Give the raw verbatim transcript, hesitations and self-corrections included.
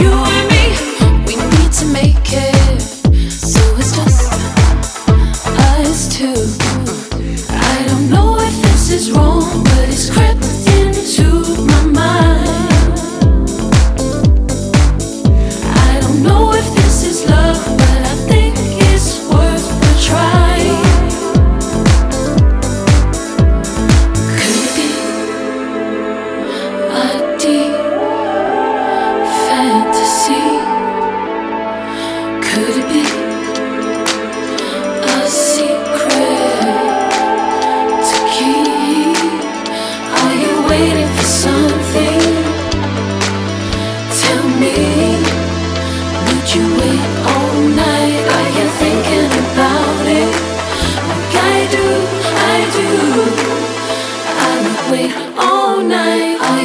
You and me, we need to make it. So it's just us two. I don't know if this is wrong, but it's crept into my mind. I don't know if this is love, but I think it's worth a try. Could it be a deep fantasy? Could it be a secret to keep? Are you waiting for something? Tell me, would you wait all night? Are you thinking about it? Like I do, I do. I would wait all night. Are